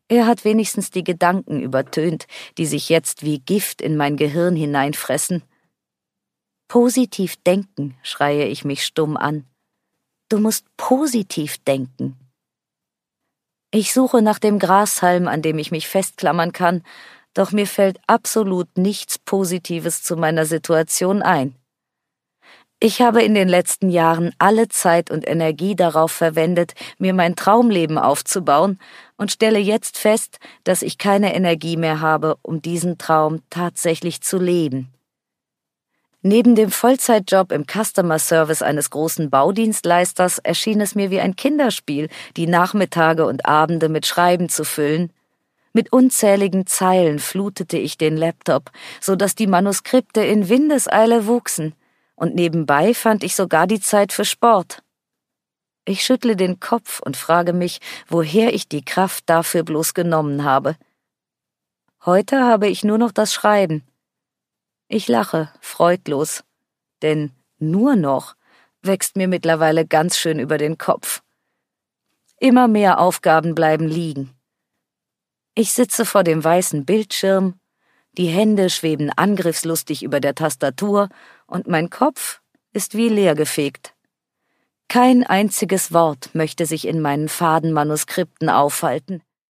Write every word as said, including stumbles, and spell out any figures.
Er hat wenigstens die Gedanken übertönt, die sich jetzt wie Gift in mein Gehirn hineinfressen. Positiv denken, schreie ich mich stumm an. Du musst positiv denken. Ich suche nach dem Grashalm, an dem ich mich festklammern kann, doch mir fällt absolut nichts Positives zu meiner Situation ein. Ich habe in den letzten Jahren alle Zeit und Energie darauf verwendet, mir mein Traumleben aufzubauen und stelle jetzt fest, dass ich keine Energie mehr habe, um diesen Traum tatsächlich zu leben. Neben dem Vollzeitjob im Customer Service eines großen Baudienstleisters erschien es mir wie ein Kinderspiel, die Nachmittage und Abende mit Schreiben zu füllen. Mit unzähligen Zeilen flutete ich den Laptop, so dass die Manuskripte in Windeseile wuchsen. Und nebenbei fand ich sogar die Zeit für Sport. Ich schüttle den Kopf und frage mich, woher ich die Kraft dafür bloß genommen habe. Heute habe ich nur noch das Schreiben. Ich lache, freudlos, denn nur noch wächst mir mittlerweile ganz schön über den Kopf. Immer mehr Aufgaben bleiben liegen. Ich sitze vor dem weißen Bildschirm, die Hände schweben angriffslustig über der Tastatur und mein Kopf ist wie leergefegt. Kein einziges Wort möchte sich in meinen faden Manuskripten aufhalten.